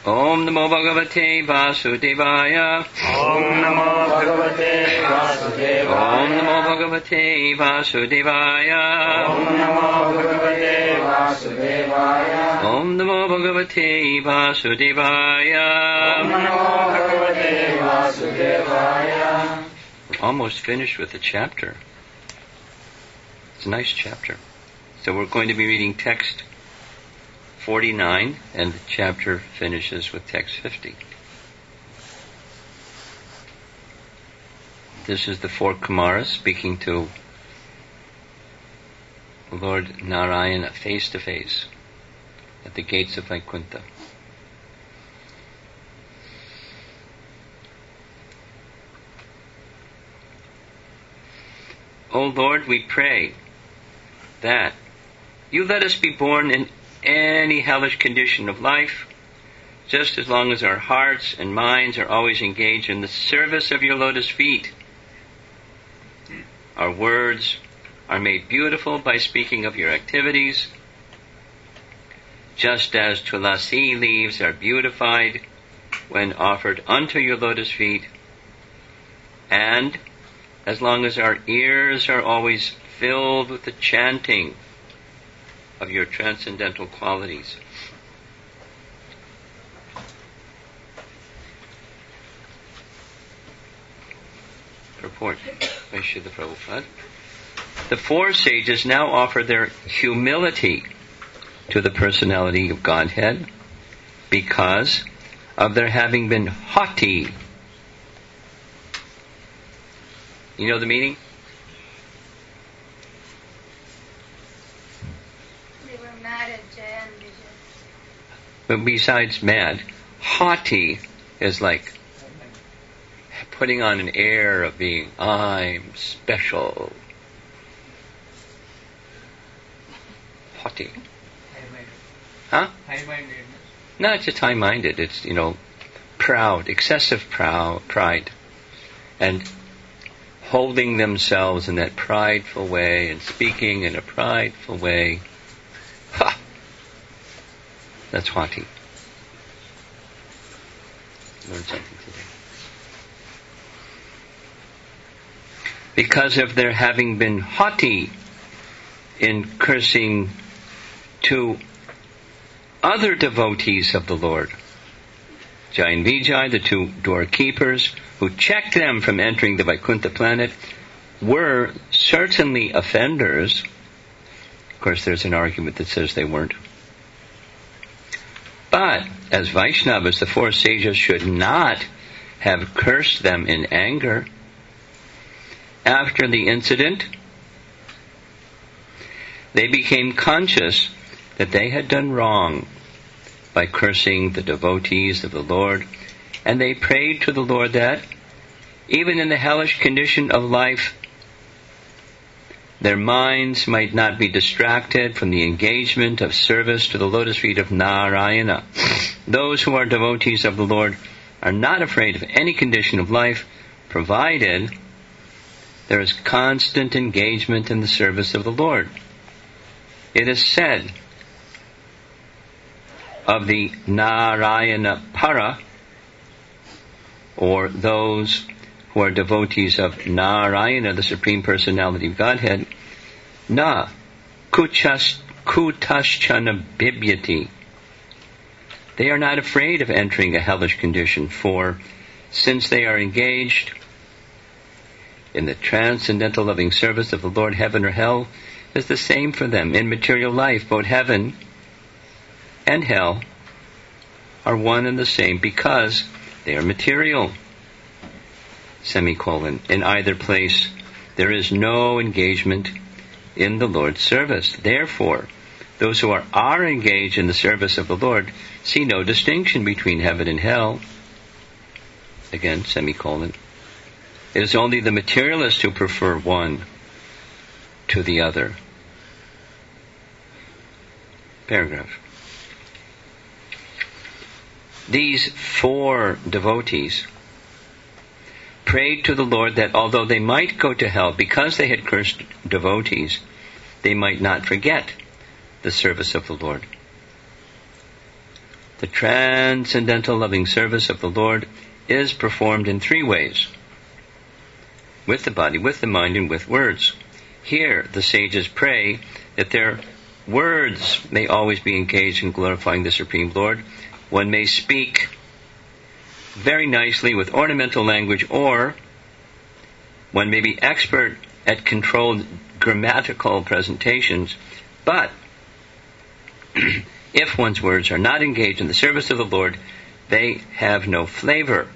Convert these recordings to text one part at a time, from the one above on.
Om Namo Bhagavate Vasudevaya. Om Namo Bhagavate Vasudevaya. Om Namo Bhagavate Vasudevaya. Om Namo Bhagavate Vasudevaya. Om Namo Bhagavate Vasudevaya. Om Namo Bhagavate Vasudevaya. We're almost finished with the chapter. It's a nice chapter. So we're going to be reading text 49, and the chapter finishes with text 50. This is the four Kumaras speaking to Lord Narayana face to face at the gates of Vaikuntha. O Lord, we pray that you let us be born in any hellish condition of life, just as long as our hearts and minds are always engaged in the service of your lotus feet. Our words are made beautiful by speaking of your activities, just as tulasi leaves are beautified when offered unto your lotus feet, and as long as our ears are always filled with the chanting of your transcendental qualities. Purport by Srila Prabhupada. The four sages now offer their humility to the personality of Godhead because of their having been haughty. You know the meaning? Mad at Jaya and Vijay. But besides mad, haughty is like putting on an air of being, I'm special. Haughty. High-minded. Huh? High-mindedness. Not just high-minded, it's, proud, excessive pride. And holding themselves in that prideful way and speaking in a prideful way. Ha! That's haughty. Learn something today. Because of their having been haughty in cursing to other devotees of the Lord, Jai and Vijay, the two doorkeepers who checked them from entering the Vaikuntha planet, were certainly offenders. Of course, there's an argument that says they weren't. But, as Vaishnavas, the four sages should not have cursed them in anger. After the incident, they became conscious that they had done wrong by cursing the devotees of the Lord, and they prayed to the Lord that, even in the hellish condition of life, their minds might not be distracted from the engagement of service to the lotus feet of Narayana. Those who are devotees of the Lord are not afraid of any condition of life, provided there is constant engagement in the service of the Lord. It is said of the Narayana Para, or those who are devotees of Narayana, the Supreme Personality of Godhead, Na kutaschana bibyati. They are not afraid of entering a hellish condition, for since they are engaged in the transcendental loving service of the Lord, heaven or hell is the same for them. In material life, both heaven and hell are one and the same because they are material. Semicolon. In either place, there is no engagement in the Lord's service. Therefore, those who are engaged in the service of the Lord see no distinction between heaven and hell. Again, semicolon. It is only the materialists who prefer one to the other. Paragraph. These four devotees prayed to the Lord that although they might go to hell because they had cursed devotees, they might not forget the service of the Lord. The transcendental loving service of the Lord is performed in 3 ways: with the body, with the mind, and with words. Here, the sages pray that their words may always be engaged in glorifying the Supreme Lord. One may speak very nicely with ornamental language, or one may be expert at controlled grammatical presentations, but if one's words are not engaged in the service of the Lord, they have no flavor.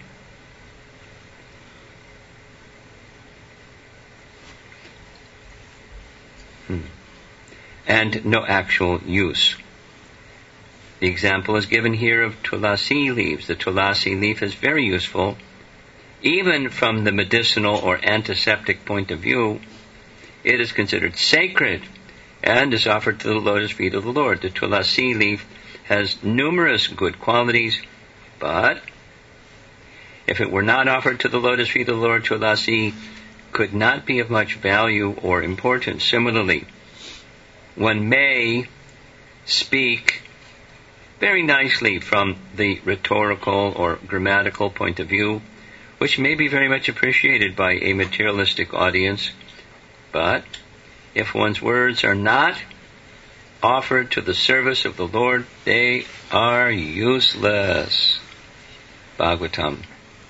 And no actual use. The example is given here of tulasi leaves. The tulasi leaf is very useful, even from the medicinal or antiseptic point of view. It is considered sacred and is offered to the lotus feet of the Lord. The tulasi leaf has numerous good qualities, but if it were not offered to the lotus feet of the Lord, tulasi could not be of much value or importance. Similarly, one may speak very nicely from the rhetorical or grammatical point of view, which may be very much appreciated by a materialistic audience, but if one's words are not offered to the service of the Lord, they are useless. Bhagavatam.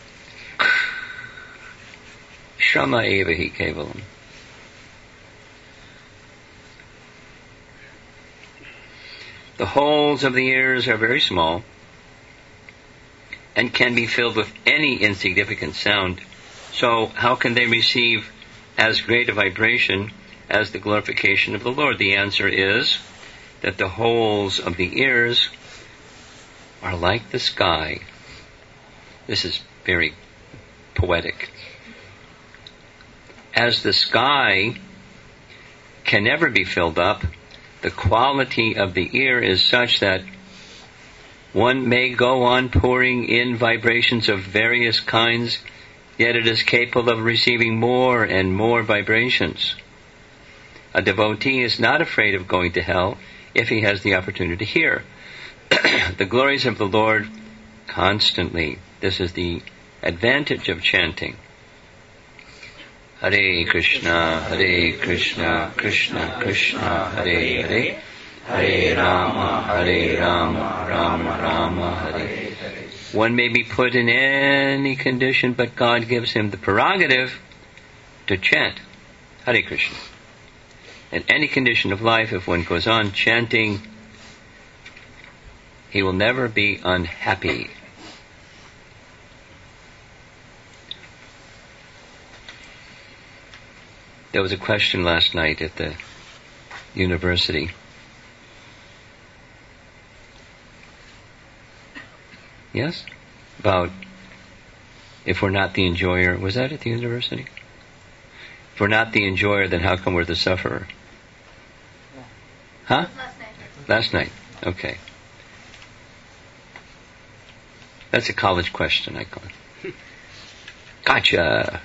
Shrama eva hi kevalam. The holes of the ears are very small and can be filled with any insignificant sound. So how can they receive as great a vibration as the glorification of the Lord? The answer is that the holes of the ears are like the sky. This is very poetic. As the sky can never be filled up, the quality of the ear is such that one may go on pouring in vibrations of various kinds, yet it is capable of receiving more and more vibrations. A devotee is not afraid of going to hell if he has the opportunity to hear the glories of the Lord constantly. This is the advantage of chanting. Hare Krishna, Krishna Krishna, Hare Hare, Hare Rama, Rama Rama, Hare Hare. One may be put in any condition, but God gives him the prerogative to chant Hare Krishna. In any condition of life, if one goes on chanting, he will never be unhappy. There was a question last night at the university. Yes? About if we're not the enjoyer. Was that at the university? If we're not the enjoyer, then how come we're the sufferer? Huh? Last night. Okay. That's a college question, I call it. Gotcha!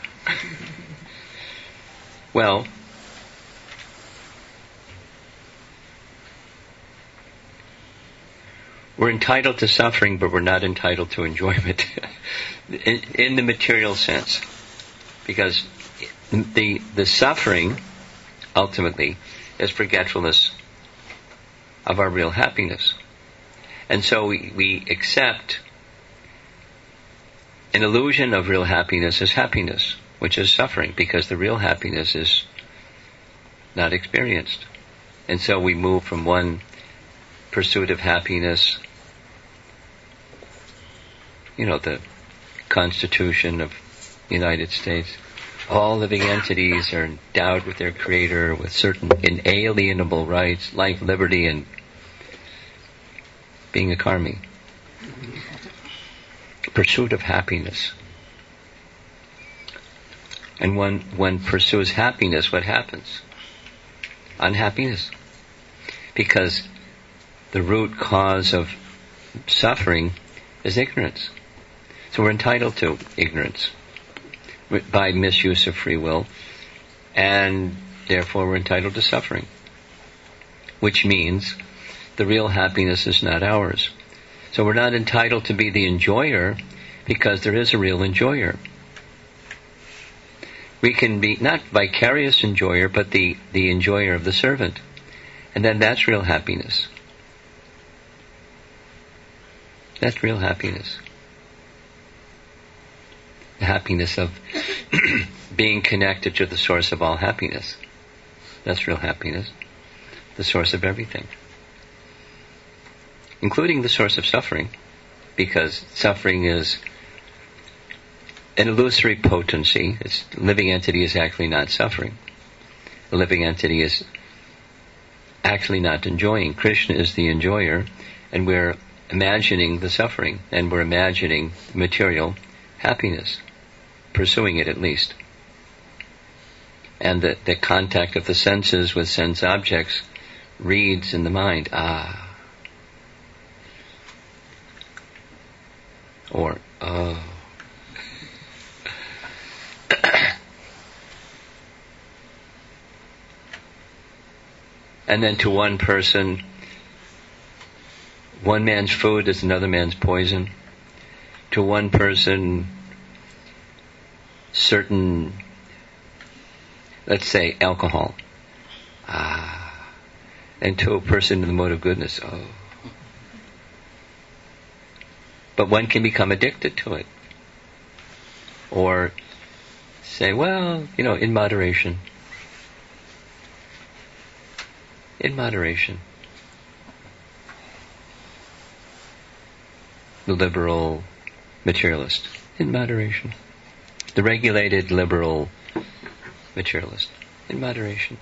Well, we're entitled to suffering, but we're not entitled to enjoyment in the material sense. Because the suffering, ultimately, is forgetfulness of our real happiness. And so we accept an illusion of real happiness as happiness, which is suffering, because the real happiness is not experienced. And so we move from one pursuit of happiness, the Constitution of the United States. All living entities are endowed with their Creator, with certain inalienable rights, life, liberty, and being a karmi. Pursuit of happiness. And when one pursues happiness, what happens? Unhappiness. Because the root cause of suffering is ignorance. So we're entitled to ignorance by misuse of free will, and therefore we're entitled to suffering. Which means the real happiness is not ours. So we're not entitled to be the enjoyer because there is a real enjoyer. We can be not vicarious enjoyer, but the enjoyer of the servant. And then that's real happiness. That's real happiness. The happiness of being connected to the source of all happiness. That's real happiness. The source of everything. Including the source of suffering. Because suffering is an illusory potency. The living entity is actually not suffering. The living entity is actually not enjoying. Krishna is the enjoyer, and we're imagining the suffering, and we're imagining material happiness, pursuing it at least. And the contact of the senses with sense objects reads in the mind, or oh. And then to one person, one man's food is another man's poison. To one person, certain, let's say, alcohol. And to a person in the mode of goodness, oh. But one can become addicted to it. Or say, well, in moderation. In moderation. The liberal materialist. In moderation. The regulated liberal materialist. In moderation.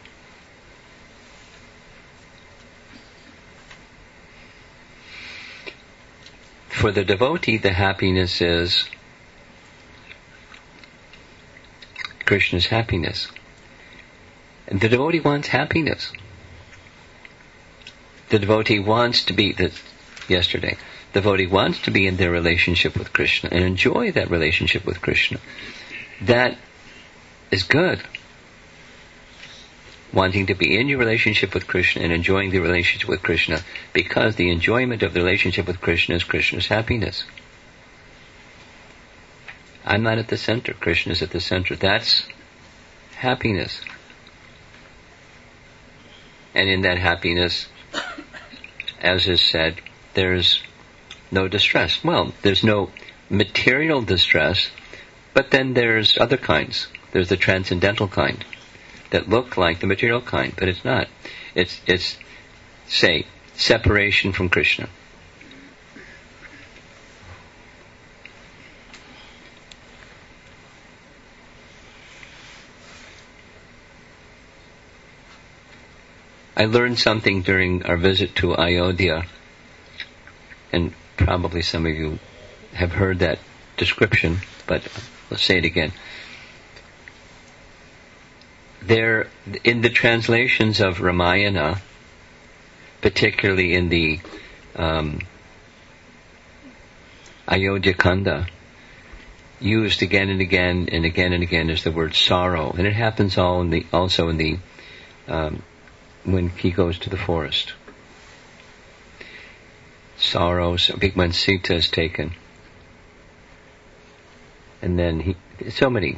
For the devotee, the happiness is Krishna's happiness. And the devotee wants happiness. The devotee wants to be, the devotee wants to be in their relationship with Krishna and enjoy that relationship with Krishna. That is good. Wanting to be in your relationship with Krishna and enjoying the relationship with Krishna, because the enjoyment of the relationship with Krishna is Krishna's happiness. I'm not at the center, Krishna is at the center. That's happiness. And in that happiness, as is said, there's no distress. Well, there's no material distress, but then there's other kinds. There's the transcendental kind that look like the material kind, but it's not. It's say, separation from Krishna. I learned something during our visit to Ayodhya, and probably some of you have heard that description, but let's say it again. There, in the translations of Ramayana, particularly in the Ayodhya Kanda, used again and again and again and again is the word sorrow, and it happens also in the when he goes to the forest. Sorrows, when Sita is taken. And then so many.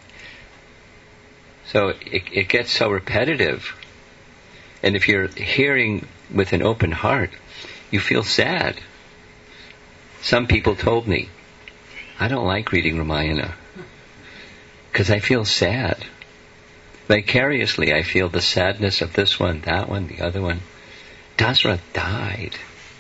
So it gets so repetitive. And if you're hearing with an open heart, you feel sad. Some people told me, I don't like reading Ramayana because I feel sad. Vicariously, I feel the sadness of this one, that one, the other one. Dasarath died.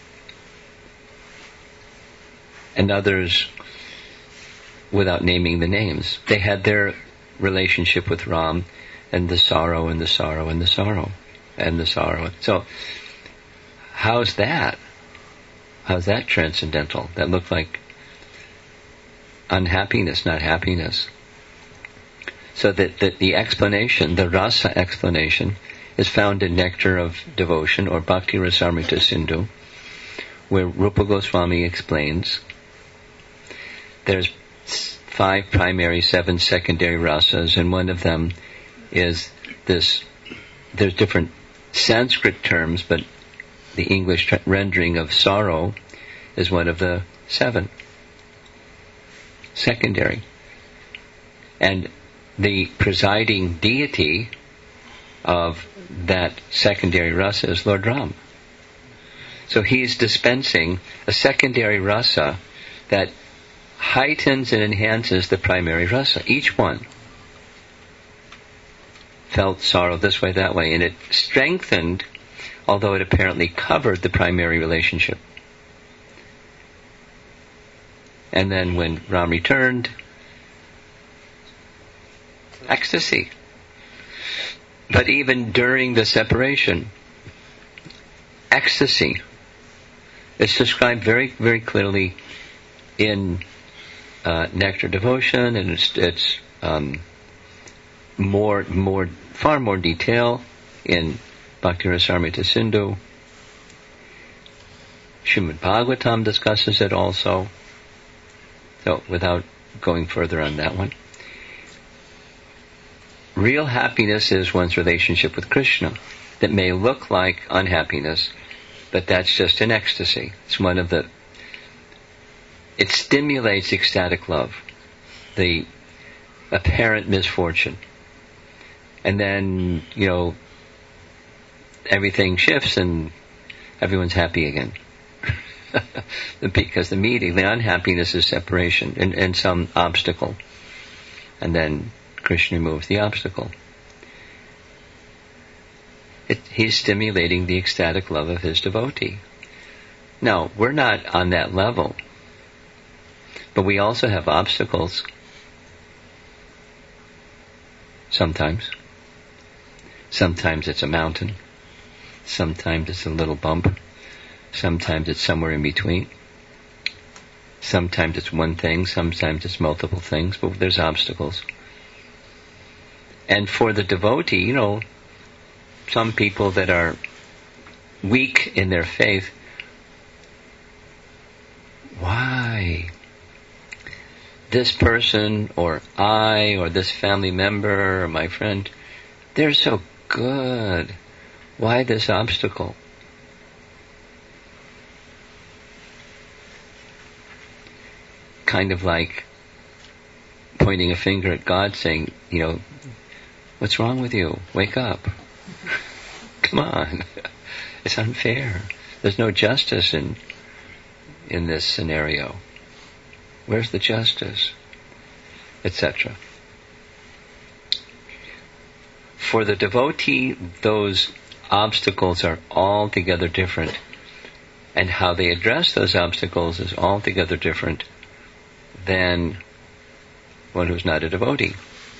And others, without naming the names, they had their relationship with Ram and the sorrow and the sorrow and the sorrow and the sorrow. So, how's that? How's that transcendental? That looked like unhappiness, not happiness. So that the explanation, the rasa explanation, is found in Nectar of Devotion, or Bhakti Rasamrita Sindhu, where Rupa Goswami explains there's 5 primary, 7 secondary rasas, and one of them is this. There's different Sanskrit terms, but the English rendering of sorrow is one of the 7. Secondary. And the presiding deity of that secondary rasa is Lord Ram. So he's dispensing a secondary rasa that heightens and enhances the primary rasa. Each one felt sorrow this way, that way, and it strengthened, although it apparently covered the primary relationship. And then when Ram returned, ecstasy. But even during the separation, ecstasy. It's described very, very clearly in Nectar Devotion, and it's far more detail in Bhakti Rasamrita Sindhu. Srimad Bhagavatam discusses it also. So, without going further on that one. Real happiness is one's relationship with Krishna. That may look like unhappiness, but that's just an ecstasy. It's one of it stimulates ecstatic love, the apparent misfortune. And then, everything shifts and everyone's happy again. Because the unhappiness is separation and some obstacle. And then Krishna removes the obstacle. He's stimulating the ecstatic love of his devotee. Now, we're not on that level, but we also have obstacles. Sometimes. Sometimes it's a mountain. Sometimes it's a little bump. Sometimes it's somewhere in between. Sometimes it's one thing, sometimes it's multiple things, but there's obstacles. And for the devotee, some people that are weak in their faith, why? This person, or I, or this family member, or my friend, they're so good. Why this obstacle? Kind of like pointing a finger at God saying, what's wrong with you? Wake up. Come on. It's unfair. There's no justice in this scenario. Where's the justice? Etc. For the devotee, those obstacles are altogether different. And how they address those obstacles is altogether different than one who's not a devotee.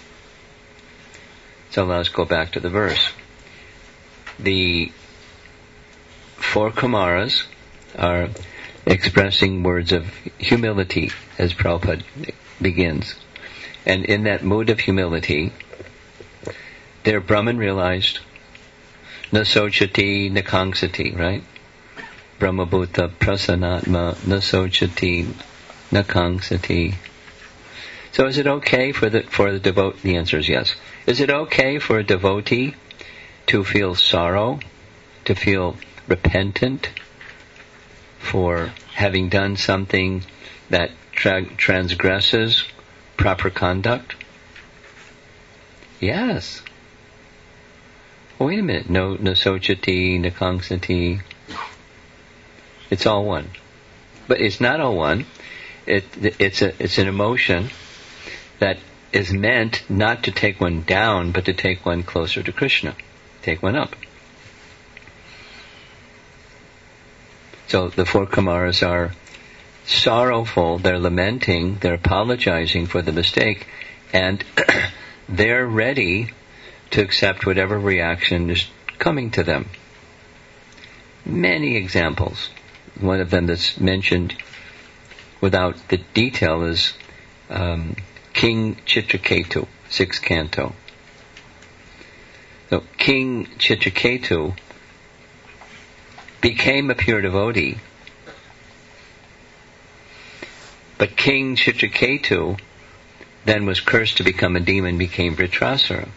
So let's go back to the verse. The 4 Kumaras are expressing words of humility, as Prabhupada begins. And in that mood of humility, they're Brahman realized, na sochati na kangsati, right? Brahmabhuta prasanatma na sochati na kangsati. So is it okay for the devotee? The answer is yes. Is it okay for a devotee to feel sorrow, to feel repentant for having done something that transgresses proper conduct? Yes. Well, wait a minute. No sochati, no kangsati. It's all one. But it's not all one. It's an emotion that is meant not to take one down, but to take one closer to Krishna. Take one up. So the 4 Kumaras are sorrowful, they're lamenting, they're apologizing for the mistake, and they're ready to accept whatever reaction is coming to them. Many examples. One of them that's mentioned without the detail is King Chitraketu, 6th canto. So King Chitraketu became a pure devotee, but King Chitraketu then was cursed to become a demon, became Vritrasura.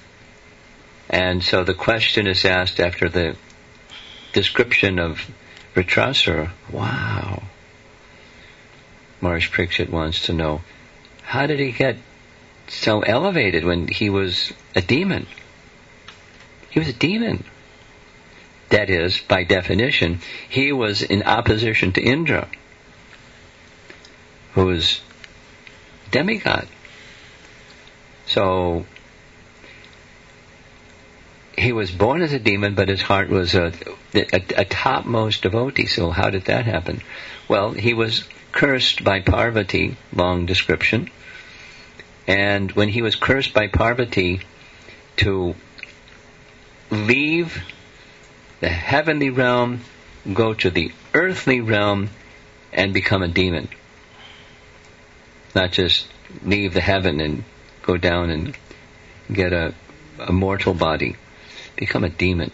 And so the question is asked after the description of Vritrasura, wow. Maharaj Parikshit wants to know, how did he get so elevated when he was a demon? He was a demon. That is, by definition, he was in opposition to Indra, who was demigod. So, he was born as a demon, but his heart was a topmost devotee. So how did that happen? Well, he was cursed by Parvati, long description. And when he was cursed by Parvati to leave the heavenly realm, go to the earthly realm, and become a demon. Not just leave the heaven and go down and get a mortal body. Become a demon.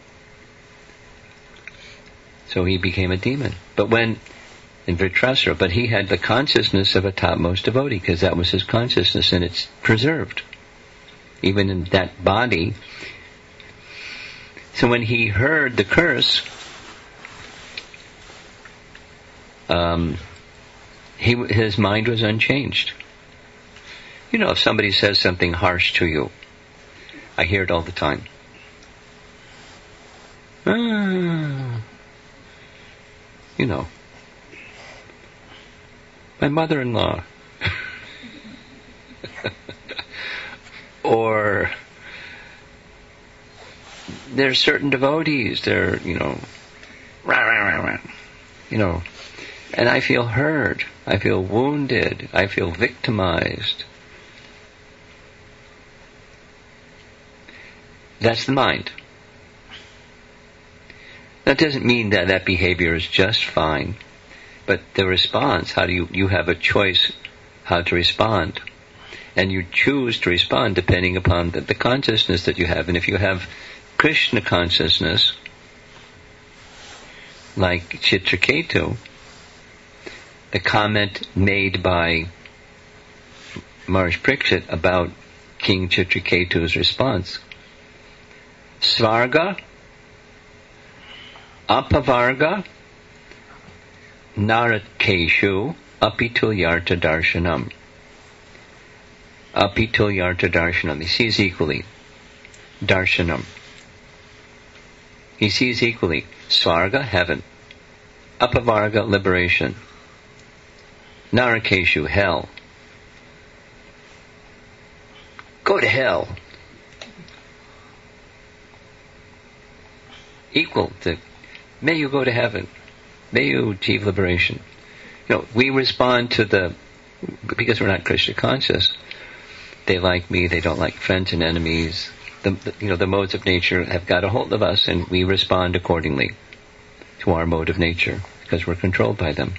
So he became a demon. But when, in Vritrasura, but he had the consciousness of a topmost devotee, because that was his consciousness, and it's preserved. Even in that body. So when he heard the curse, his mind was unchanged. You know, if somebody says something harsh to you, I hear it all the time. You know, my mother-in-law. Or there's certain devotees, they're, rah, rah, rah, rah, and I feel hurt, I feel wounded, I feel victimized. That's the mind. That doesn't mean that that behavior is just fine, but the response, how do you have a choice how to respond. And you choose to respond depending upon the consciousness that you have. And if you have Krishna consciousness, like Chitraketu, the comment made by Maharaj Parikshit about King Chitraketu's response, Svarga, Apavarga, Narakeshu, Apitulyarta Darshanam. Apitulyarta Darshanam. He sees equally. Darshanam. He sees equally. Svarga, heaven. Apavarga, liberation. Narakeshu, hell. Go to hell. Equal to, may you go to heaven. May you achieve liberation. We respond to because we're not Krishna conscious, they like me, they don't like friends and enemies. The modes of nature have got a hold of us, and we respond accordingly to our mode of nature, because we're controlled by them.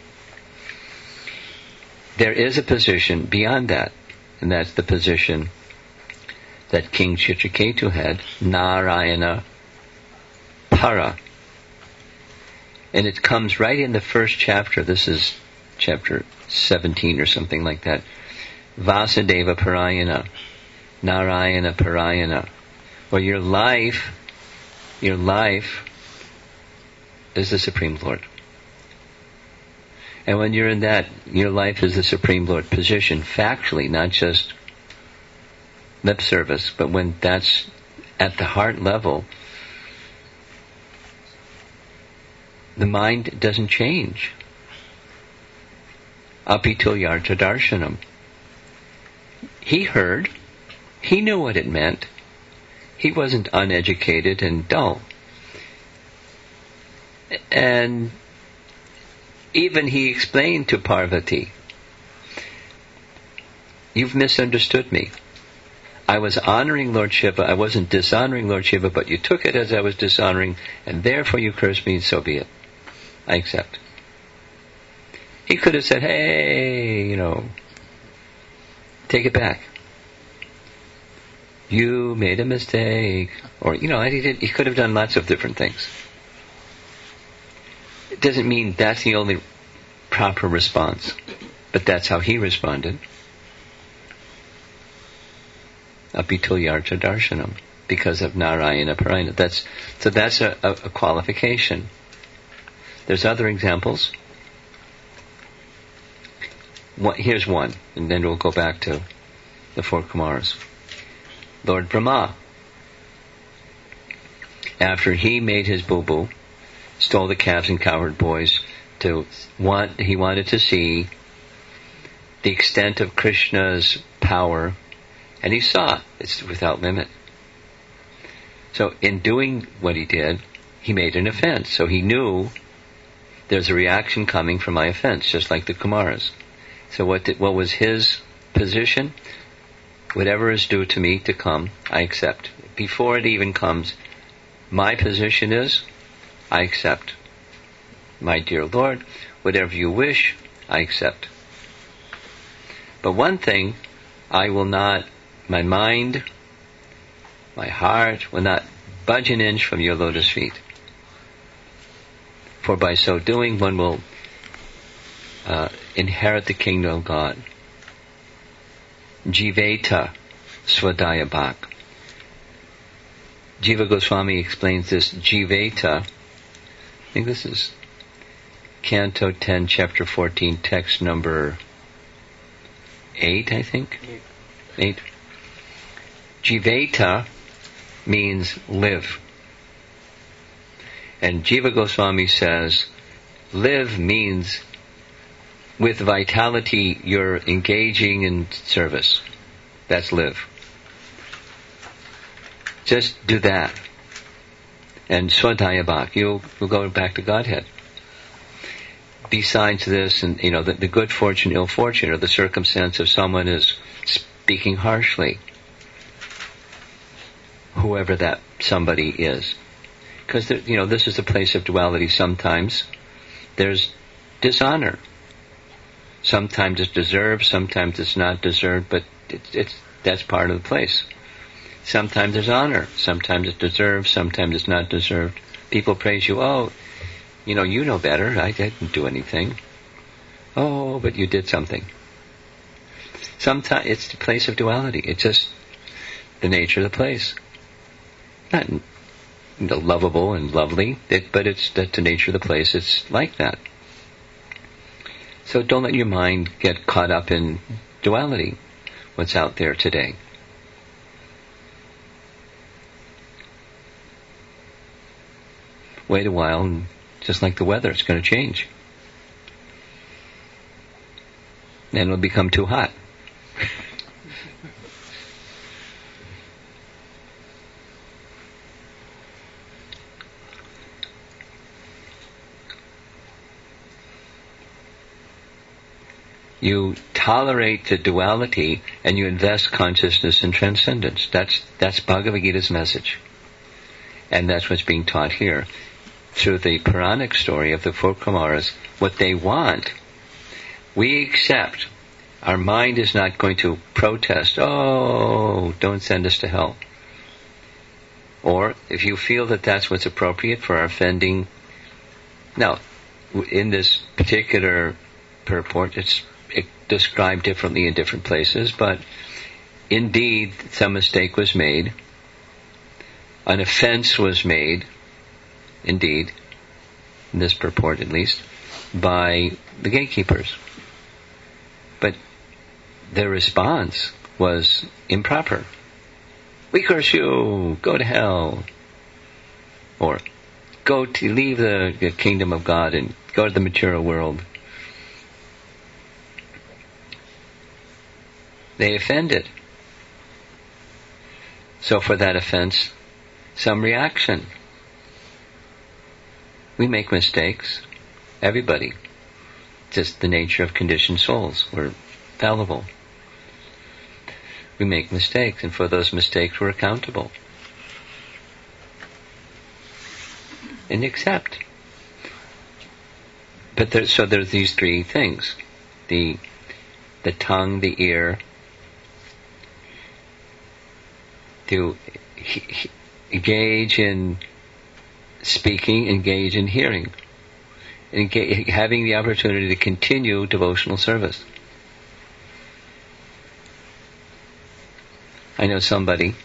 There is a position beyond that, and that's the position that King Chitraketu had, Narayana Para. And it comes right in the first chapter. This is chapter 17 or something like that. Vasudeva Parayana, Narayana Parayana. Or your life is the Supreme Lord. And when you're in that, your life is the Supreme Lord position, factually, not just lip service, but when that's at the heart level, the mind doesn't change. Apitulyarta Darshanam. He heard. He knew what it meant. He wasn't uneducated and dull. And even he explained to Parvati, you've misunderstood me. I was honoring Lord Shiva. I wasn't dishonoring Lord Shiva, but you took it as I was dishonoring, and therefore you cursed me, so be it. I accept. He could have said, hey, take it back. You made a mistake. Or, he could have done lots of different things. It doesn't mean that's the only proper response, but that's how he responded. Apitulyarta Darshanam, because of Narayana Parayana. That's a qualification. There's other examples. Here's one, and then we'll go back to the 4 Kumaras. Lord Brahma, after he made his boo-boo, stole the calves and cowherd boys, he wanted to see the extent of Krishna's power, and he saw it's without limit. So in doing what he did, he made an offense. So he knew there's a reaction coming from my offense, just like the Kumaras. So what was his position? Whatever is due to me to come, I accept. Before it even comes, my position is, I accept. My dear Lord, whatever you wish, I accept. But one thing, I will not, my mind, my heart will not budge an inch from your lotus feet. For by so doing, one will inherit the kingdom of God. Jiveta Swadhyaya Bhak. Jiva Goswami explains this Jiveta. I think this is Canto 10, Chapter 14, text number 8, I think? 8. Jiveta means live. And Jiva Goswami says, live means with vitality you're engaging in service. That's live. Just do that. And Swadhyaya Bhak, you'll go back to Godhead. Besides this, and the good fortune, ill fortune, or the circumstance of someone is speaking harshly, whoever that somebody is. Because, this is the place of duality. Sometimes there's dishonor. Sometimes it's deserved, sometimes it's not deserved, but that's part of the place. Sometimes there's honor, sometimes it's deserved, sometimes it's not deserved. People praise you, oh, you know better, I didn't do anything. Oh, but you did something. Sometimes it's the place of duality. It's just the nature of the place. Not lovable and lovely, but it's the nature of the place. It's like that. So don't let your mind get caught up in duality, what's out there today. Wait a while, and just like the weather, it's going to change. Then it'll become too hot. You tolerate the duality and you invest consciousness in transcendence. That's Bhagavad Gita's message. And that's what's being taught here. Through the Puranic story of the 4 Kumaras, what they want, we accept. Our mind is not going to protest, oh, don't send us to hell. Or if you feel that that's what's appropriate for our offending. Now, in this particular purport, it's described differently in different places, but indeed some mistake was made. An offense was made, indeed, in this purport at least, by the gatekeepers. But their response was improper. We curse you, go to hell. Or leave the kingdom of God and go to the material world. They offended. So for that offense, some reaction. We make mistakes. Everybody. Just the nature of conditioned souls. We're fallible. We make mistakes, and for those mistakes we're accountable. And accept. But there's these 3 things. The tongue, the ear, to engage in speaking, engage in hearing, having the opportunity to continue devotional service. I know somebody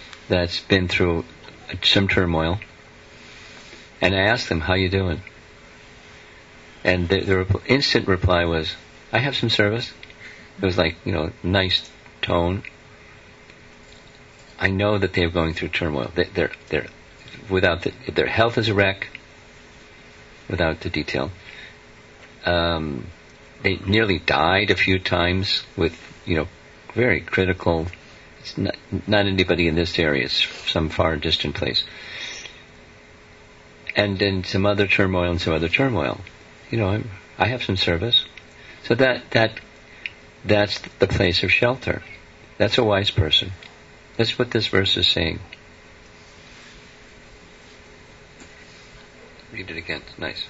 that's been through some turmoil, and I asked them, how you doing? And the instant reply was, I have some service. It was like, nice tone. I know that they're going through turmoil. They're their health is a wreck, without the detail. They nearly died a few times with, very critical. It's not anybody in this area. It's some far distant place. And then some other turmoil and some other turmoil. I have some service. So that's the place of shelter. That's a wise person. That's what this verse is saying. Read it again. It's nice.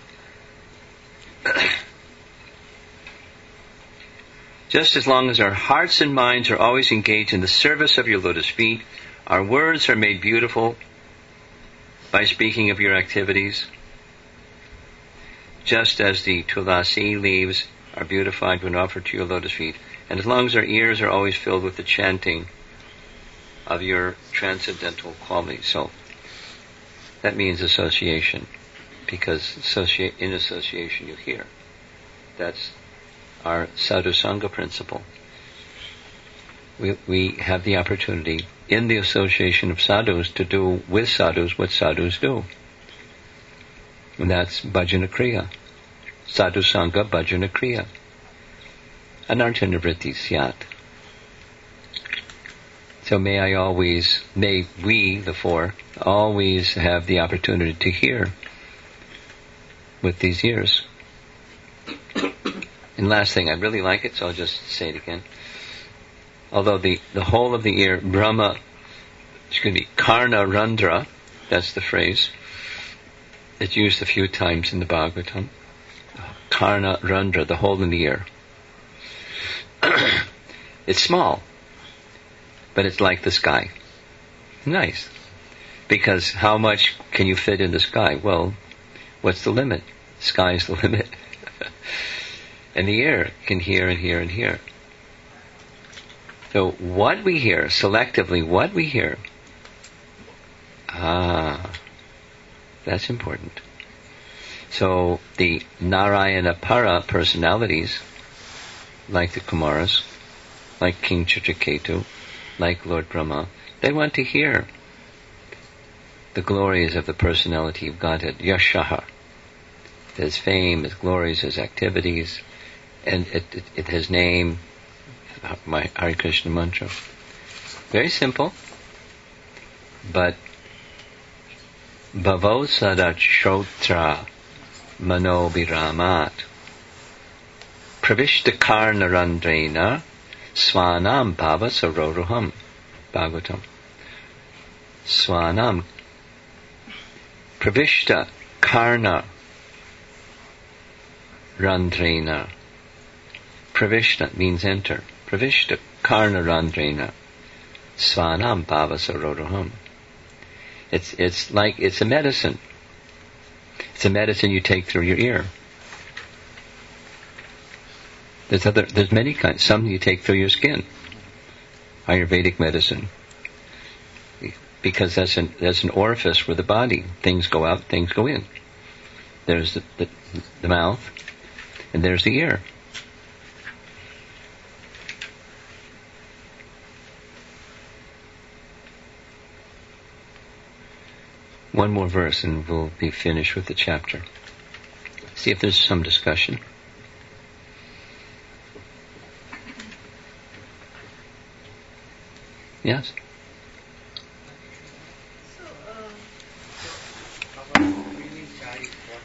Just as long as our hearts and minds are always engaged in the service of your lotus feet, our words are made beautiful by speaking of your activities, just as the tulasi leaves are beautified when offered to your lotus feet, and as long as our ears are always filled with the chanting of your transcendental qualities. So that means association, because in association you hear. That's our sadhu sangha principle. We have the opportunity in the association of sadhus to do with sadhus what sadhus do. And that's bhajana kriya. Sadhu sangha bhajana kriya. Anartha nivritti syat. So may we, the four, always have the opportunity to hear with these ears. And last thing, I really like it, so I'll just say it again. Although the whole of the ear, karna randra, that's the phrase. It's used a few times in the Bhagavatam. Karna randra, the hole in the ear. It's small, but it's like the sky. Nice. Because how much can you fit in the sky? Well, what's the limit? Sky's the limit. And the ear can hear and hear and hear. So what we hear, selectively what we hear, that's important. So the Narayana Para personalities, like the Kumaras, like King Chitraketu, like Lord Brahma, they want to hear the glories of the personality of Godhead, Yashaha, his fame, his glories, his activities, and it his name, my Hare Krishna mantra. Very simple, but bhavo sadat shrotra mano viramat pravishta karnarandrena swanam bhava saroruham. Bhagavatam. Swanam pravishta karna randrena. Pravishta means enter. Pravishta karna randrena svanam bhava saroruham. It's a medicine. It's a medicine you take through your ear. There's many kinds. Some you take through your skin. Ayurvedic medicine. Because that's an orifice for the body. Things go out, things go in. There's the mouth, and there's the ear. One more verse and we'll be finished with the chapter. See if there's some discussion. Yes? So, our freely choice, what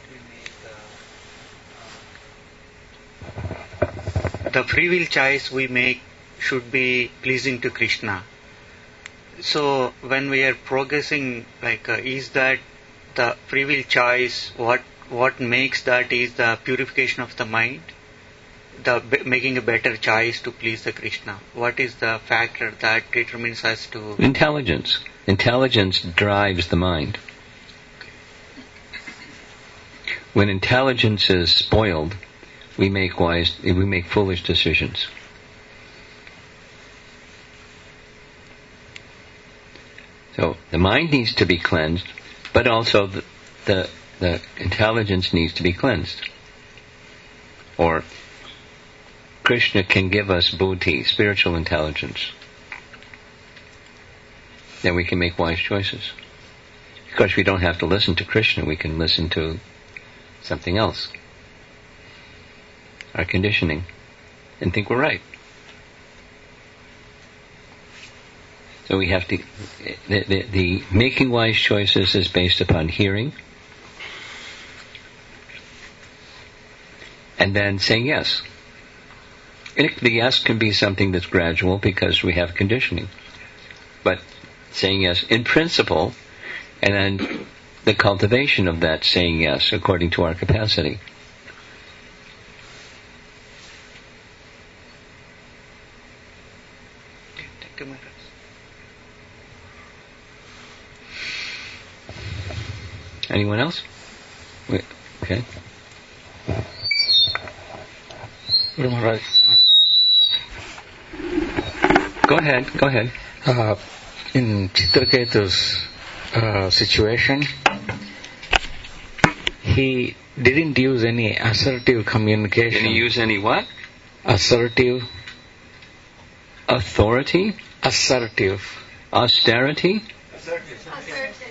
we make, the free will choice we make should be pleasing to Krishna. So, when we are progressing, is that the free will choice? What makes that is the purification of the mind, making a better choice to please the Krishna. What is the factor that determines us to? Intelligence. Intelligence drives the mind. When intelligence is spoiled, we make foolish decisions. So the mind needs to be cleansed, but also the intelligence needs to be cleansed. or Krishna can give us buddhi, spiritual intelligence, then we can make wise choices. Of course, we don't have to listen to Krishna, we can listen to something else, our conditioning, and think we're right. So we have to, the making wise choices is based upon hearing, and then saying yes. And the yes can be something that's gradual because we have conditioning. But saying yes in principle, and then the cultivation of that saying yes according to our capacity. Take a minute. Anyone else? Okay. Guru Maharaj. Go ahead. In Chitraketu's situation, he didn't use any assertive communication. Did he use any what? Assertive. Authority? Assertive. Austerity? Assertive.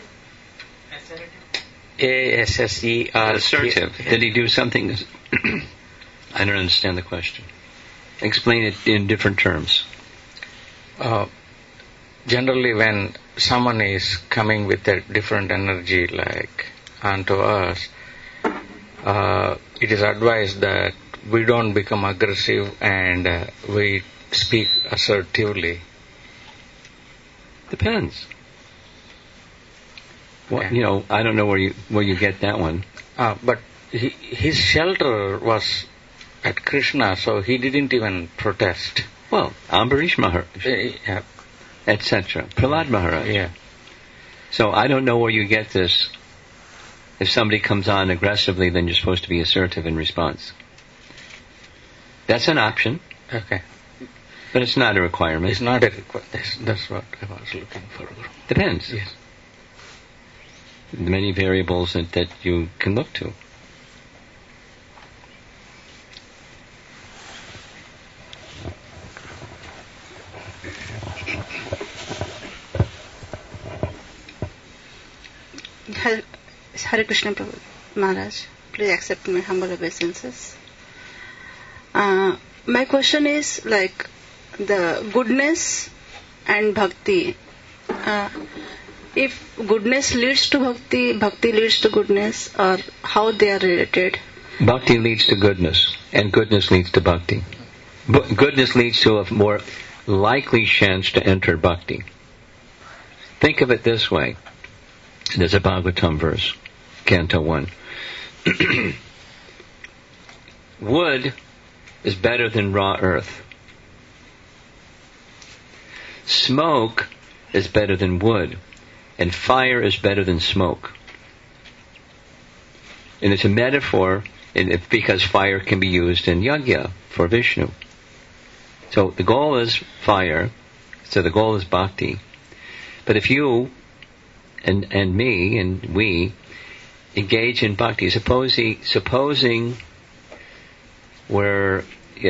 A-S-S-E-R. Assertive. Did he do something? I don't understand the question. Explain it in different terms. Generally, when someone is coming with a different energy, like onto us, it is advised that we don't become aggressive and we speak assertively. Depends. What, Yeah. I don't know where you get that one. But his shelter was at Krishna, so he didn't even protest. Well, Ambarish Maharaj, Yeah. etc. Prahlad Maharaj. Yeah. So I don't know where you get this. If somebody comes on aggressively, then you're supposed to be assertive in response. That's an option, Okay. but it's not a requirement. It's not a request. That's what I was looking for. Depends. Yes. The many variables that you can look to. Hare Krishna Prabhu Maharaj, please accept my humble obeisances. My question is like the goodness and bhakti. If goodness leads to bhakti, bhakti leads to goodness, or how they are related? Bhakti leads to goodness, and goodness leads to bhakti. Goodness leads to a more likely chance to enter bhakti. Think of it this way. There's a Bhagavatam verse, Canto 1. Wood is better than raw earth. Smoke is better than wood. And fire is better than smoke. And it's a metaphor because fire can be used in yajna for Vishnu. So the goal is fire, so the goal is bhakti. But if you and me and we engage in bhakti, supposing we're,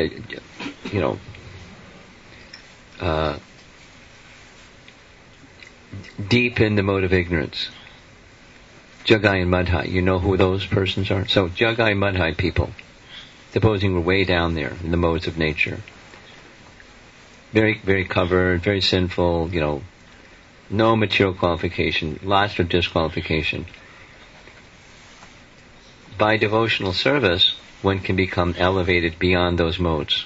deep in the mode of ignorance. Jagai and Madhai, you know who those persons are? So Jagai and Madhai people, supposing we're way down there in the modes of nature. Very, very covered, very sinful, no material qualification, lots of disqualification. By devotional service, one can become elevated beyond those modes.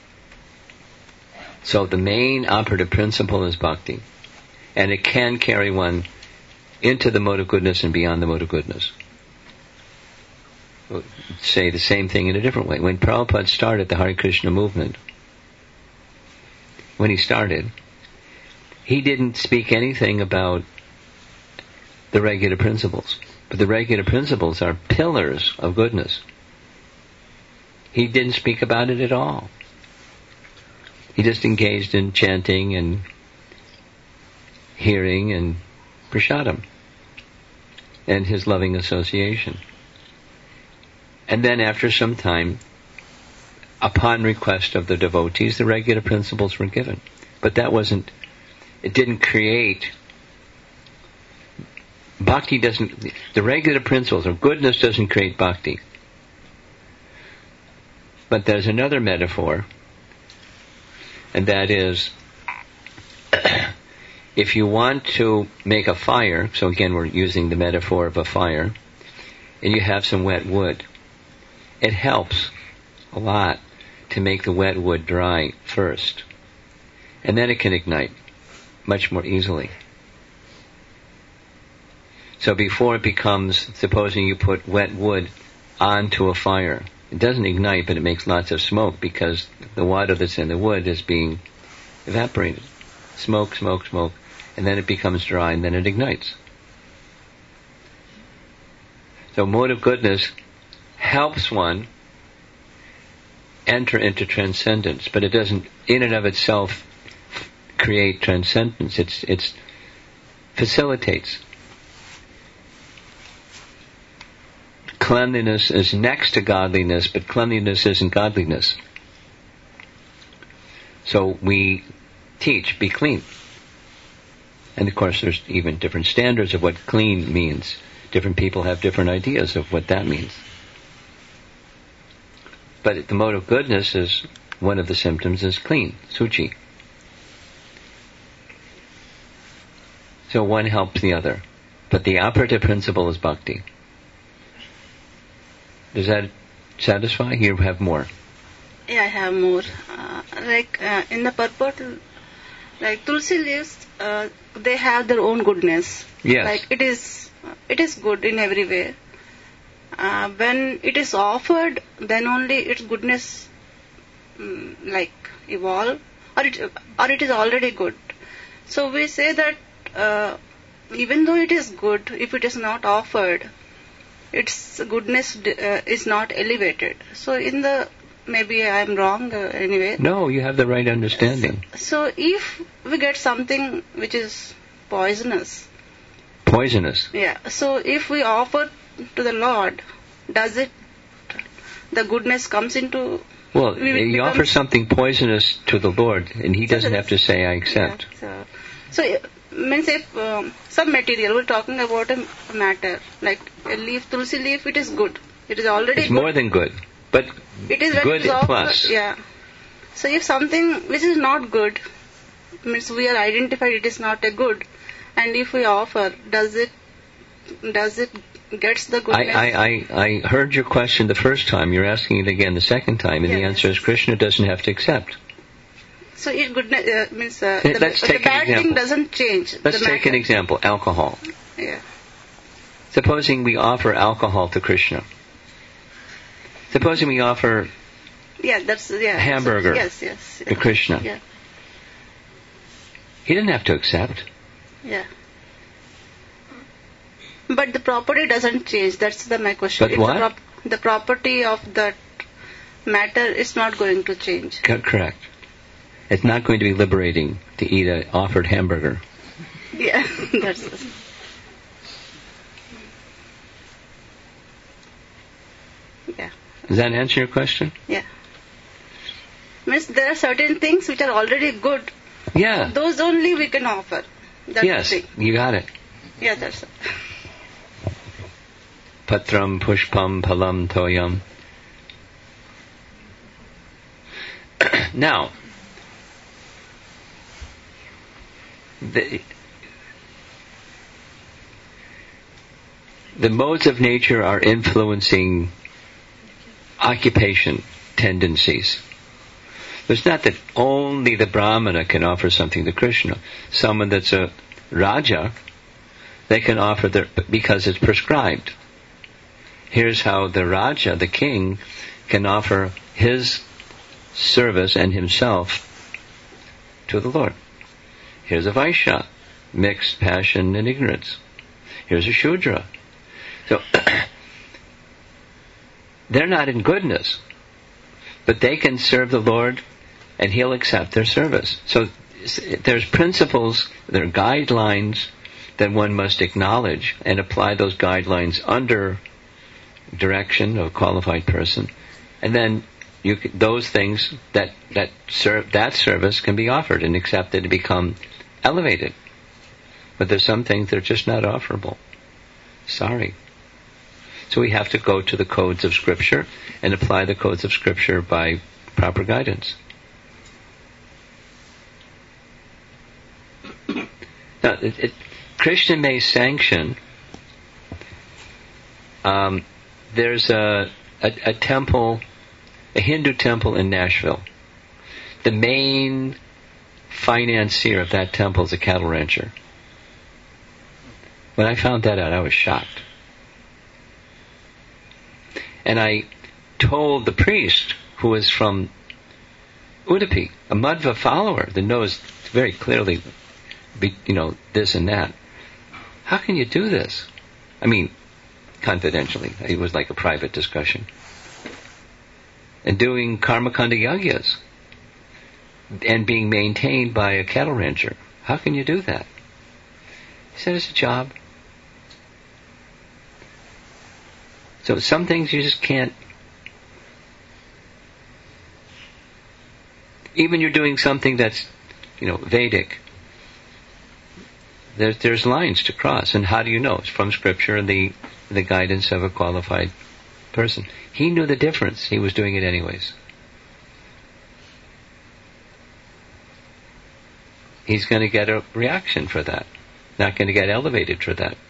So the main operative principle is bhakti. And it can carry one into the mode of goodness and beyond the mode of goodness. We'll say the same thing in a different way. When Prabhupada started the Hare Krishna movement, when he started, he didn't speak anything about the regular principles. But the regular principles are pillars of goodness. He didn't speak about it at all. He just engaged in chanting and hearing and prasadam and his loving association. And then after some time, upon request of the devotees, the regular principles were given. But it didn't create, bhakti doesn't, the regular principles of goodness doesn't create bhakti. But there's another metaphor, and that is, if you want to make a fire, so again we're using the metaphor of a fire, and you have some wet wood, it helps a lot to make the wet wood dry first. And then it can ignite much more easily. So before it becomes, supposing you put wet wood onto a fire, it doesn't ignite, but it makes lots of smoke because the water that's in the wood is being evaporated. Smoke, smoke, smoke, and then it becomes dry, and then it ignites. So mode of goodness helps one enter into transcendence, but it doesn't, in and of itself, create transcendence. It facilitates. Cleanliness is next to godliness, but cleanliness isn't godliness. So we teach, be clean. And of course there's even different standards of what clean means. Different people have different ideas of what that means. But the mode of goodness is, one of the symptoms is clean, suci. So one helps the other. But the operative principle is bhakti. Does that satisfy? You have more. Yeah, I have more. In the purport, like Tulsi leaves, they have their own goodness. Yes. Like it is good in every way. When it is offered, then only its goodness evolve, or it is already good. So we say that even though it is good, if it is not offered, its goodness is not elevated. So maybe I am wrong anyway. No, you have the right understanding. So if we get something which is poisonous. Yeah. So if we offer to the Lord, the goodness comes into... Well, you offer something poisonous to the Lord, and He doesn't have to say, I accept. Yeah, so means if some material, we're talking about a matter, like a leaf, tulsi leaf, it is good. It is already It's good. more than good, but it is good plus. Yeah. So if something which is not good, means we are identified it is not a good, and if we offer, does it gets the goodness? I heard your question the first time. You're asking it again the second time, and the answer is Krishna doesn't have to accept. So it goodness means Let's take the bad an example. thing doesn't change. Let's take an example. Alcohol. Yeah. Supposing we offer alcohol to Krishna. Supposing we offer hamburger. Yes. to Krishna. Yeah. He didn't have to accept. Yeah. But the property doesn't change. That's my question. But what? The property of that matter is not going to change. Correct. It's not going to be liberating to eat an offered hamburger. Yeah, that's it. Yeah. Does that answer your question? Yeah. Means there are certain things which are already good. Yeah. Those only we can offer. That's yes, the thing. You got it. Yeah, that's it. Patram pushpam palam toyam. Now, the modes of nature are influencing occupation tendencies. It's not that only the Brahmana can offer something to Krishna. Someone that's a Raja, they can offer because it's prescribed. Here's how the Raja, the king, can offer his service and himself to the Lord. Here's a Vaishya, mixed passion and ignorance. Here's a Shudra. So, they're not in goodness, but they can serve the Lord and He'll accept their service. So, there's principles, there are guidelines that one must acknowledge and apply those guidelines under direction of a qualified person. And then those things that service can be offered and accepted to become elevated. But there's some things that are just not offerable. Sorry. So we have to go to the codes of Scripture and apply the codes of Scripture by proper guidance. Now, Krishna may sanction. There's a temple, a Hindu temple in Nashville. The main financier of that temple is a cattle rancher. When I found that out, I was shocked. And I told the priest, who was from Udupi, a Madhva follower that knows very clearly, this and that. How can you do this? I mean, confidentially. It was like a private discussion. And doing karmakanda yagyas and being maintained by a cattle rancher. How can you do that? He said it's a job. So some things you just can't. Even you're doing something that's, Vedic. There's lines to cross, and how do you know? It's from Scripture and the guidance of a qualified person. He knew the difference. He was doing it anyways. He's going to get a reaction for that. Not going to get elevated for that.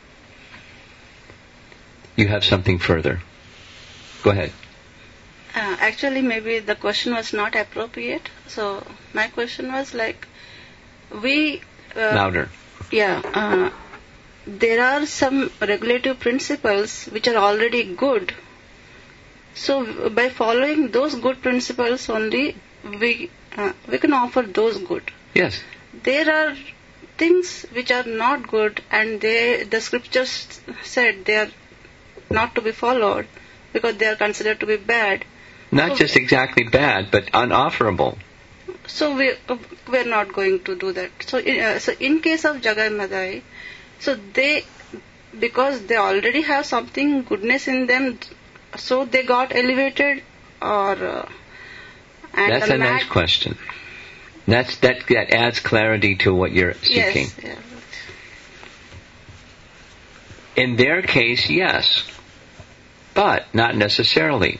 You have something further. Go ahead. Actually, maybe the question was not appropriate. So my question was louder. Yeah. There are some regulative principles which are already good. So by following those good principles only, we can offer those good. Yes. There are things which are not good, and the scriptures said they are not to be followed because they are considered to be bad. Not just exactly bad, but unofferable. So we're not going to do that. So in case of Jagai Madai, so because they already have something goodness in them, so they got elevated, or that's a nice question. That adds clarity to what you're seeking. Yes. Yeah. In their case, yes, but not necessarily.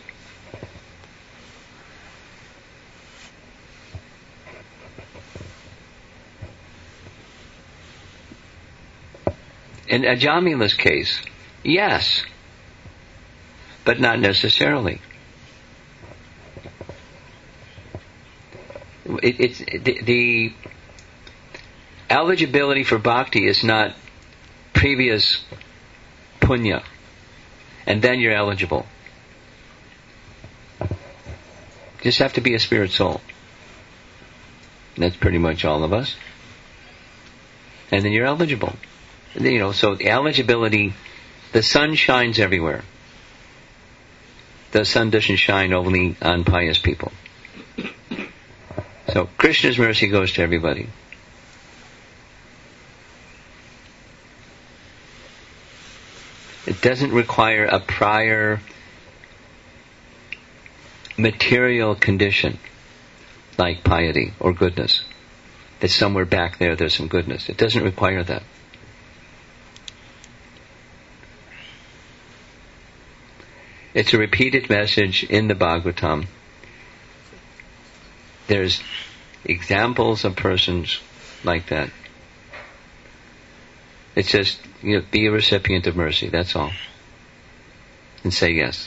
In Ajamila's case, yes, but not necessarily. The eligibility for bhakti is not previous punya, and then you're eligible. You just have to be a spirit soul. That's pretty much all of us. And then you're eligible. So the eligibility, the sun shines everywhere. The sun doesn't shine only on pious people. So Krishna's mercy goes to everybody. It doesn't require a prior material condition like piety or goodness. That somewhere back there's some goodness. It doesn't require that. It's a repeated message in the Bhagavatam. There's examples of persons like that. It's just, be a recipient of mercy, that's all. And say yes.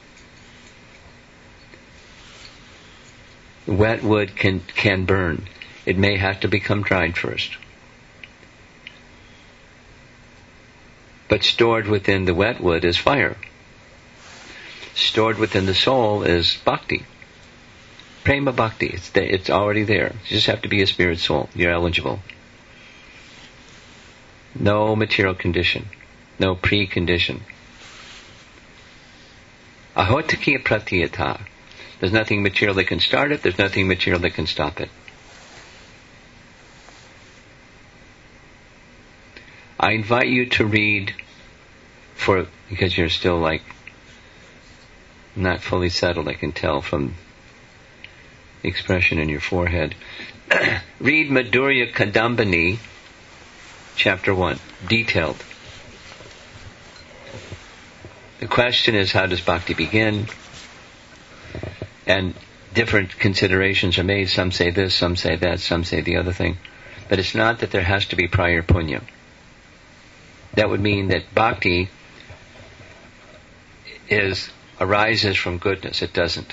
Wet wood can burn. It may have to become dried first. But stored within the wet wood is fire. Stored within the soul is bhakti. Prema bhakti. It's already there. You just have to be a spirit soul. You're eligible. No material condition. No precondition. Ahotakiya pratyata. There's nothing material that can start it. There's nothing material that can stop it. I invite you to read, because you're still Not fully settled, I can tell from the expression in your forehead. Read Madhurya Kadambini, chapter 1, detailed. The question is, how does bhakti begin? And different considerations are made. Some say this, some say that, some say the other thing. But it's not that there has to be prior punya. That would mean that bhakti arises from goodness. It doesn't.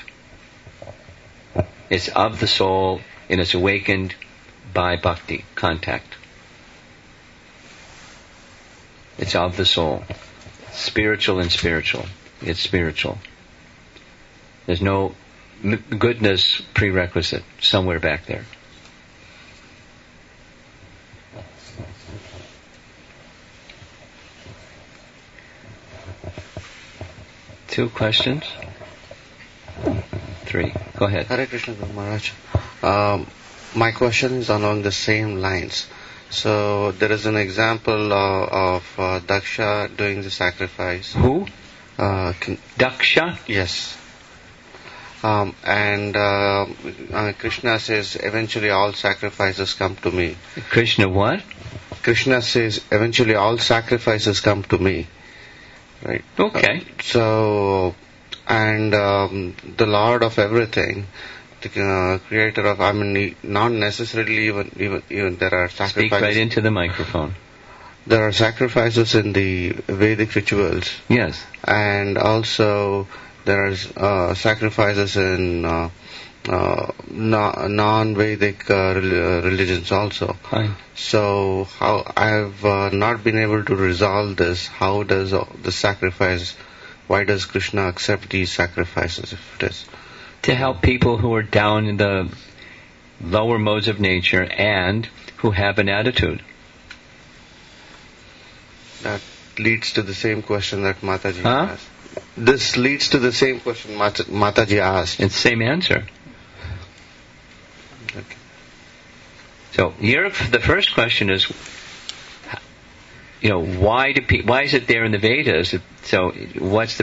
It's of the soul, and it's awakened by bhakti, contact. It's of the soul. Spiritual and spiritual. It's spiritual. There's no goodness prerequisite somewhere back there. Two questions? Three. Go ahead. Hare Krishna Guru Maharaj. My question is along the same lines. So there is an example of Daksha doing the sacrifice. Who? Daksha? Yes. And Krishna says, eventually all sacrifices come to me. Krishna what? Krishna says, eventually all sacrifices come to me. Right? Okay. And the Lord of everything, the creator of, not necessarily even there are sacrifices. Speak right into the microphone. There are sacrifices in the Vedic rituals. Yes. And also there are sacrifices in non-Vedic religions also. Fine. So I've not been able to resolve this. How does the sacrifice, why does Krishna accept these sacrifices if it is? To help people who are down in the lower modes of nature and who have an attitude. That leads to the same question that Mataji asked. This leads to the same question Mataji asked. It's the same answer. Okay. So the first question is, why is it there in the Vedas? So what's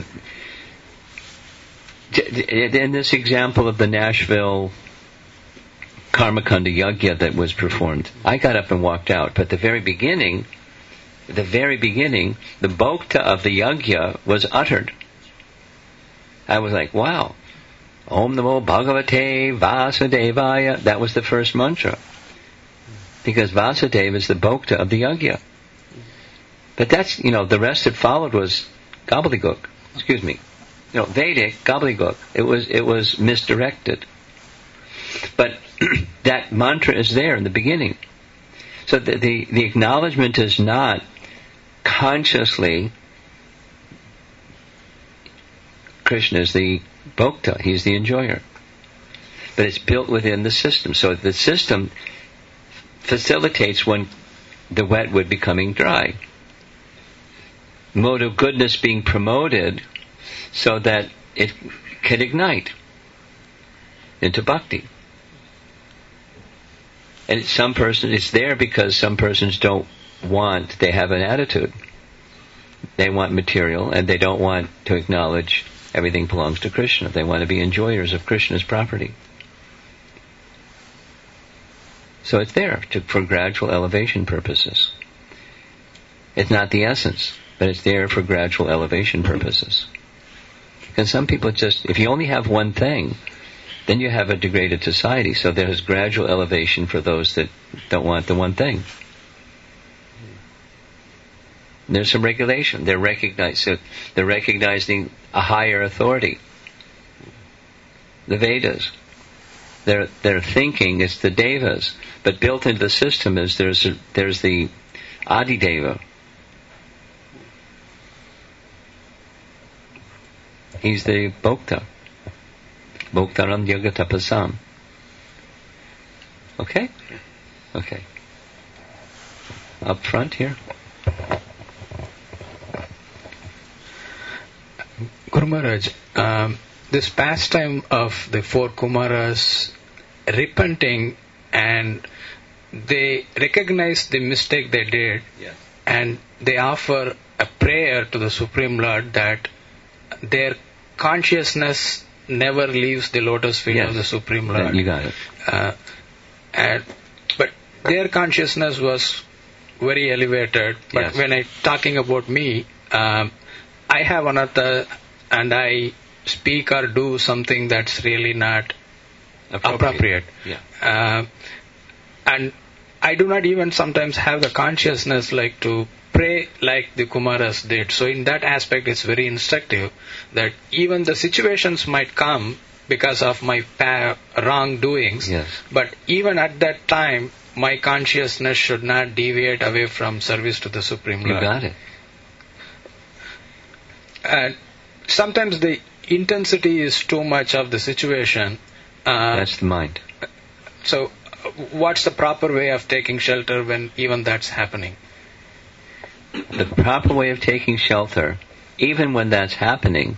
in this example of the Nashville Karmakanda Yagya that was performed, I got up and walked out, but the very beginning, the bhokta of the yagya was uttered. I was like, wow. Om Namo Bhagavate Vasudevaya. That was the first mantra. Because Vasudeva is the bhokta of the yagya. But that's, the rest that followed was gobbledygook. Excuse me. Vedic gobbledygook. It was misdirected. But that mantra is there in the beginning. So the acknowledgement is not consciously Krishna is the bhokta, he's the enjoyer. But it's built within the system. So the system facilitates when the wet wood becoming dry. Mode of goodness being promoted so that it can ignite into bhakti. And it's there because some persons they have an attitude. They want material and they don't want to acknowledge everything belongs to Krishna. They want to be enjoyers of Krishna's property. So it's there for gradual elevation purposes. It's not the essence, but it's there for gradual elevation purposes. And some people if you only have one thing, then you have a degraded society. So there's gradual elevation for those that don't want the one thing. There's some regulation. They're recognizing a higher authority. The Vedas. Their thinking is the Devas, but built into the system is there's the Adideva. He's the bhokta. Bhoktaram Yagatapasam. Okay? Okay. Up front here. Guru Maharaj, this pastime of the four Kumaras repenting and they recognize the mistake they did, yes, and they offer a prayer to the Supreme Lord that their consciousness never leaves the lotus feet Yes. of the Supreme Lord. You got it. But their consciousness was very elevated. But Yes. when I'm talking about me, I have another, and I speak or do something that's really not appropriate. Yeah. And I do not even sometimes have the consciousness like to pray like the Kumaras did. So in that aspect, it's very instructive that even the situations might come because of my wrongdoings. Yes. But even at that time, my consciousness should not deviate away from service to the Supreme You Lord. got it. And sometimes the intensity is too much of the situation. That's the mind. So what's the proper way of taking shelter when even that's happening? The proper way of taking shelter, even when that's happening,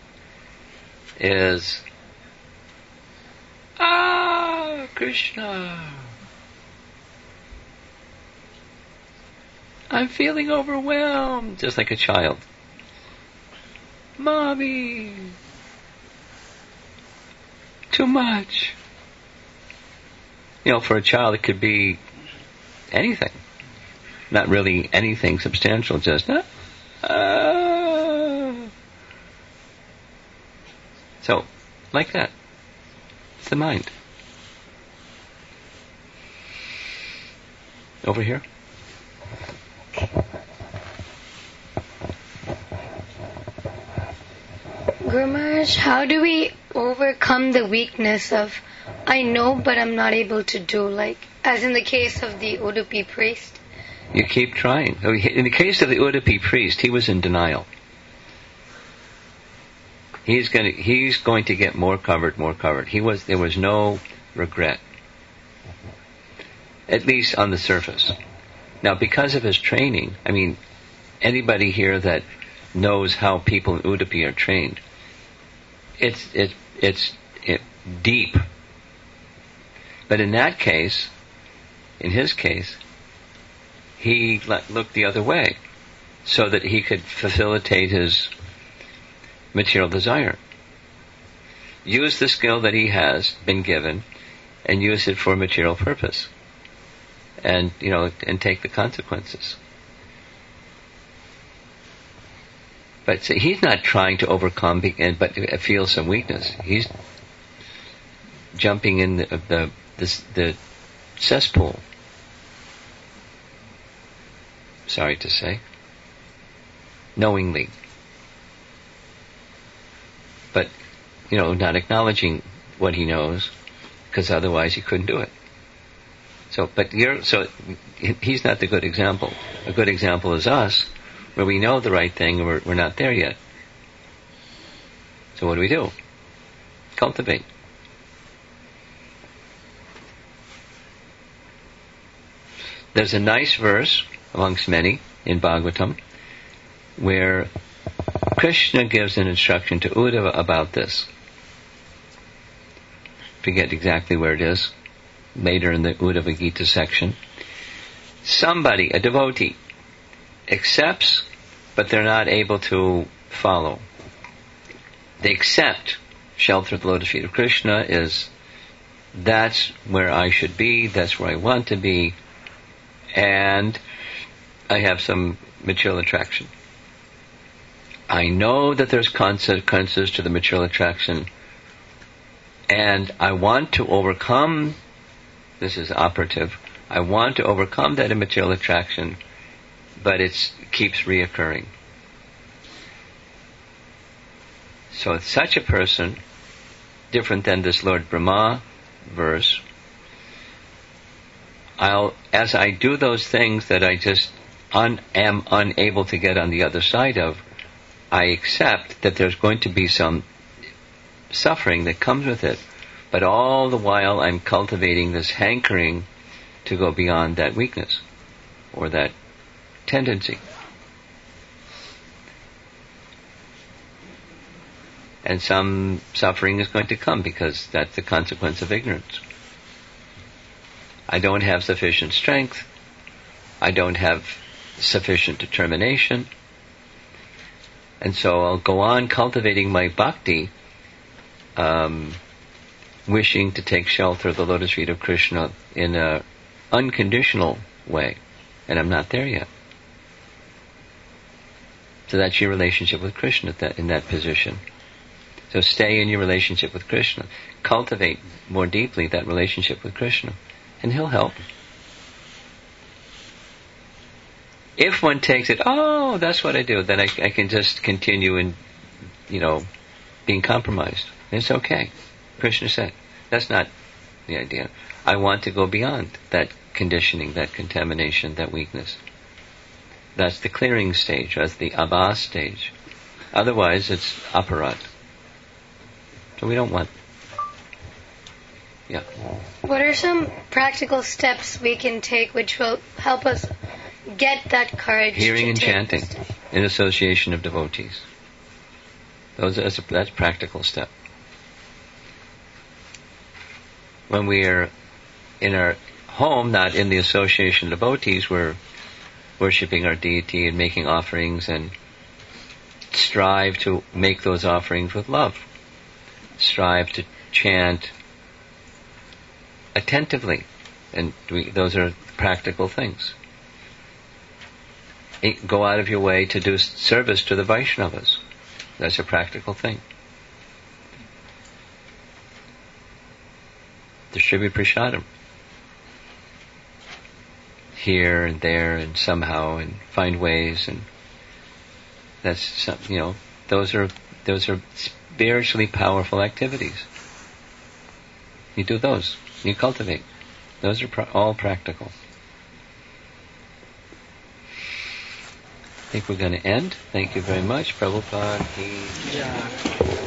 is Krishna, I'm feeling overwhelmed, just like a child. Mommy, too much. You know, for a child it could be anything. Not really anything substantial, just so, like that. It's the mind. Over here. Guru Maharaj, how do we overcome the weakness of I know but I'm not able to do, like as in the case of the Udupi priest? You keep trying. In the case of the Udupi priest, he was in denial. He's going to get more covered. There was no regret. At least on the surface. Now, because of his training, I mean, anybody here that knows how people in Udupi are trained, it's deep. But in that case, in his case, he looked the other way so that he could facilitate his material desire. Use the skill that he has been given and use it for a material purpose. And, and take the consequences. But see, he's not trying to overcome, but feel some weakness. He's jumping in the cesspool. Sorry to say. Knowingly. But, not acknowledging what he knows, because otherwise he couldn't do it. So he's not the good example. A good example is us, where we know the right thing and we're not there yet. So what do? Cultivate. There's a nice verse, amongst many, in Bhagavatam, where Krishna gives an instruction to Uddhava about this. Forget exactly where it is. Later in the Uddhava Gita section. Somebody, a devotee, accepts, but they're not able to follow. They accept shelter at the lotus feet of Krishna that's where I should be, that's where I want to be, and I have some material attraction. I know that there's consequences to the material attraction, and I want to overcome, this is operative, I want to overcome that immaterial attraction, but it keeps reoccurring. So it's such a person, different than this Lord Brahma verse, as I do those things that I just am unable to get on the other side of, I accept that there's going to be some suffering that comes with it, but all the while I'm cultivating this hankering to go beyond that weakness or that tendency. And some suffering is going to come because that's the consequence of ignorance. I don't have sufficient strength. I don't have sufficient determination. And so I'll go on cultivating my bhakti, wishing to take shelter of the lotus feet of Krishna in an unconditional way. And I'm not there yet. So that's your relationship with Krishna in that position. So stay in your relationship with Krishna. Cultivate more deeply that relationship with Krishna. And He'll help. If one takes it, oh, that's what I do, then I can just continue in, being compromised. It's okay. Krishna said, that's not the idea. I want to go beyond that conditioning, that contamination, that weakness. That's the clearing stage. That's the abhas stage. Otherwise, it's aparat. So we don't want. Yeah. What are some practical steps we can take which will help us get that courage? Hearing to and take chanting the step? in association of devotees. That's a practical step. When we are in our home, not in the association of devotees, we're worshipping our deity and making offerings, and strive to make those offerings with love. Strive to chant attentively, and those are practical things. Go out of your way to do service to the Vaishnavas. That's a practical thing. Distribute prasadam. Here and there and somehow, and find ways, and that's those are spiritually powerful activities. You do those. You cultivate. Those are all practical. I think we're going to end. Thank you very much. Prabhupada.